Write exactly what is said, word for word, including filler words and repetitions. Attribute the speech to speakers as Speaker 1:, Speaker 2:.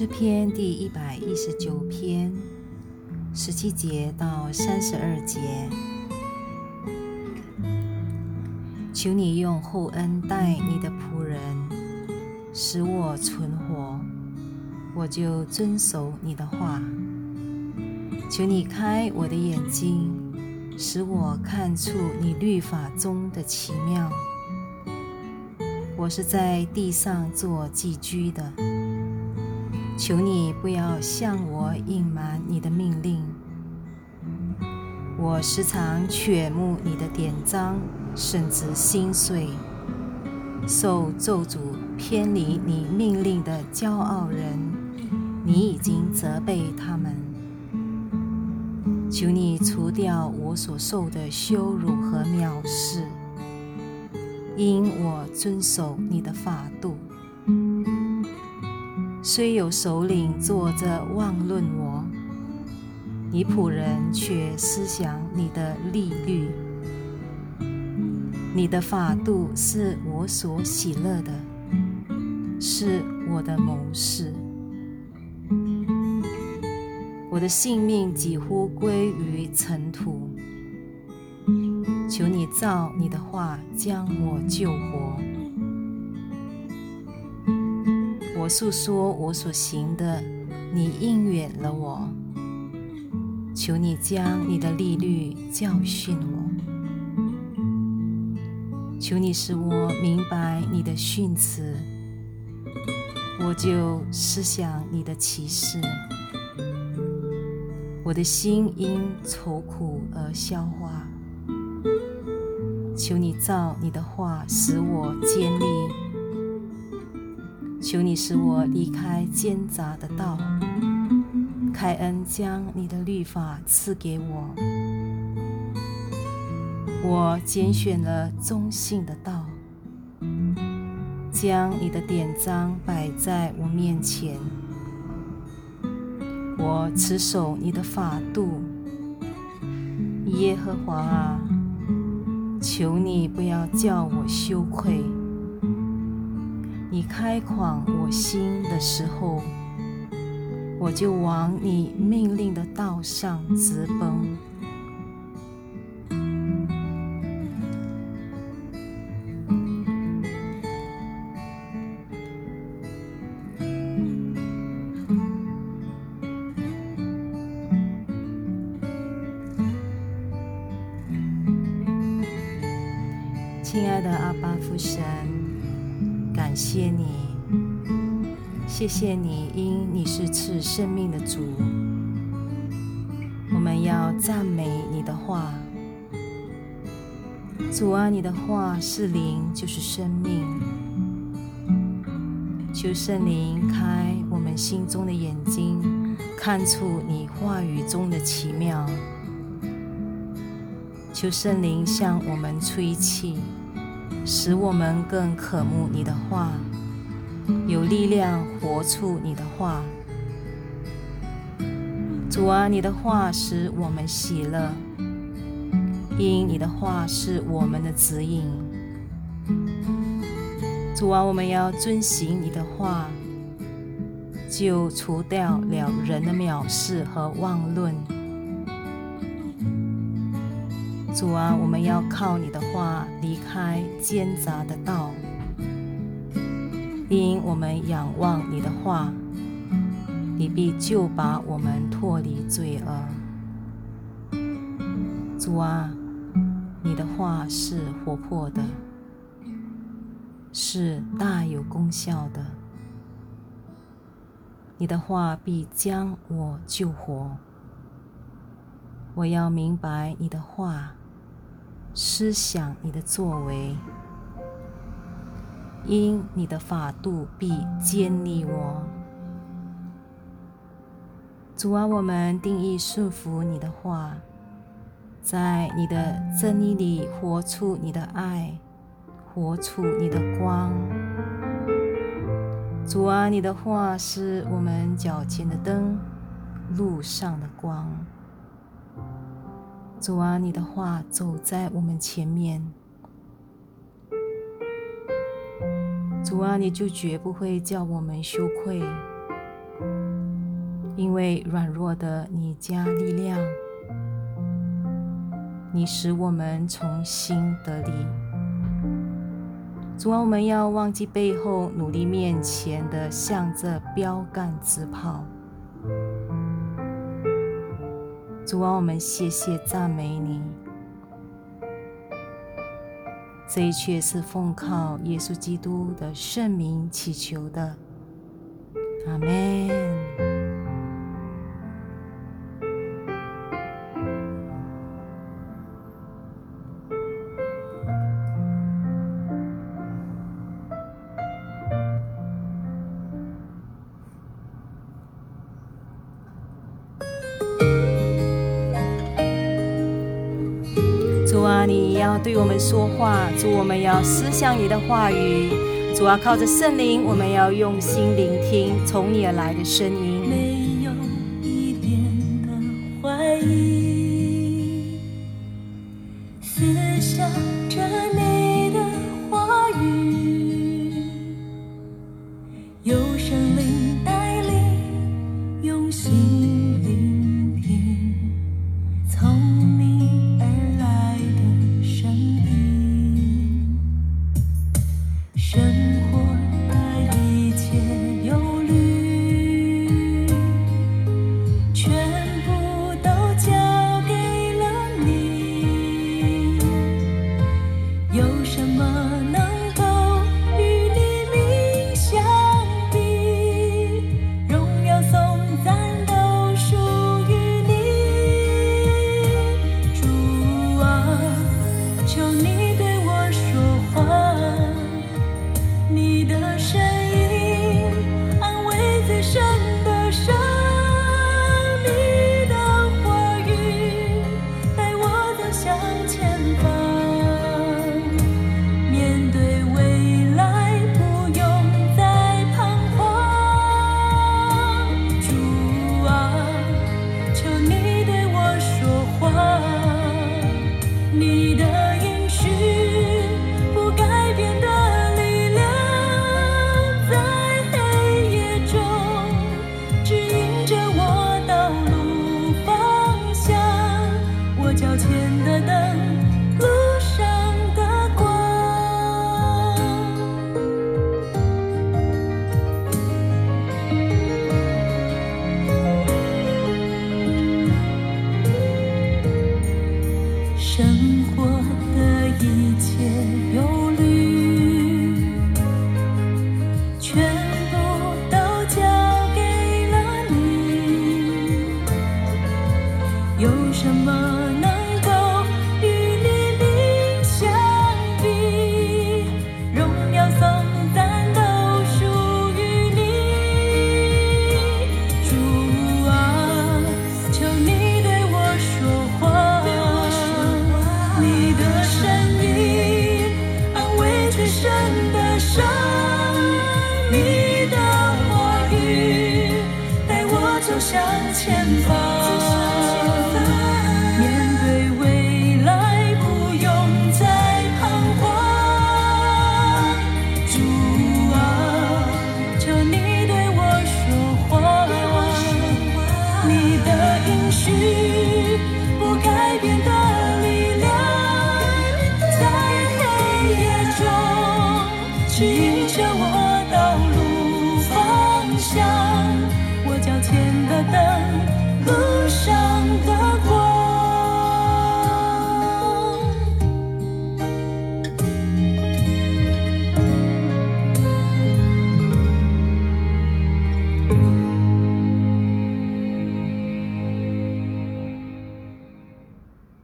Speaker 1: 篇第一百一十九篇十七节到三十二节。求你用厚恩待你的仆人，使我存活，我就遵守你的话。求你开我的眼睛，使我看出你律法中的奇妙。我是在地上做寄居的，求你不要向我隐瞒你的命令。我时常渴慕你的典章，甚至心碎。受咒诅偏离你命令的骄傲人，你已经责备他们。求你除掉我所受的羞辱和藐视，因我遵守你的法度。虽有首领坐着妄论我，你仆人却思想你的律例。你的法度是我所喜乐的，是我的谋士。我的性命几乎归于尘土，求你照你的话将我救活。我诉说我所行的，你应允了我。求你将你的律例教训我，求你使我明白你的训词，我就思想你的启示。我的心因愁苦而消化，求你照你的话使我坚立。求你使我离开奸杂的道，开恩将你的律法赐给我。我拣选了忠信的道，将你的典章摆在我面前。我持守你的法度，耶和华啊，求你不要叫我羞愧。你开广我心的时候，我就往你命令的道上直奔。亲爱的阿爸父神，感谢你，谢谢你，因你是赐生命的主。我们要赞美你的话。主啊，你的话是灵，就是生命。求圣灵开我们心中的眼睛，看出你话语中的奇妙。求圣灵向我们吹气，使我们更渴慕你的话，有力量活出你的话。主啊，你的话使我们喜乐，因你的话是我们的指引。主啊，我们要遵行你的话，就除掉了人的藐视和妄论。主啊，我们要靠你的话离开奸杂的道，因我们仰望你的话，你必救拔我们脱离罪恶。主啊，你的话是活泼的，是大有功效的。你的话必将我救活。我要明白你的话，思想你的作为，因你的法度必坚立我。主啊，我们定义顺服你的话，在你的真理里活出你的爱，活出你的光。主啊，你的话是我们脚前的灯，路上的光。主啊，你的话走在我们前面。主啊，你就绝不会叫我们羞愧， 因为软弱的你加力量，你使我们重新得力。主啊，我们要忘记背后，努力面前的，向着标杆直跑。主啊，我们谢谢赞美你。这一切是奉靠耶稣基督的圣名祈求的，阿们。主啊，你要对我们说话，主，我们要思想你的话语。主啊，靠着圣灵，我们要用心聆听从你而来的声音。
Speaker 2: 没有一点的怀疑，思想着你的话语，有圣灵带领，用心聆听从你而来的声音。生活的一切忧虑，全部都交给了你。有什么能够与你名相比？荣耀颂赞都属于你。主啊，求你对我说话，你的声音安慰最深的伤，你的话语带我走向前方。面对未来不用再彷徨。主啊，求你对我说话，你的应许不改变的力量，在黑夜中指引着我道路方向。我脚前的灯，路上的光。生活的一切忧虑，全部都交给了你。有什么能够与你名相比？荣耀颂赞都属于你。主啊，求你对我说话，你的声音安慰最深的伤，你的话语带我走向前方。面对未来不用再彷徨。主啊，求你对我说话，你的应许不改变的力量，在黑夜中指引着我道路方向。我脚前的灯，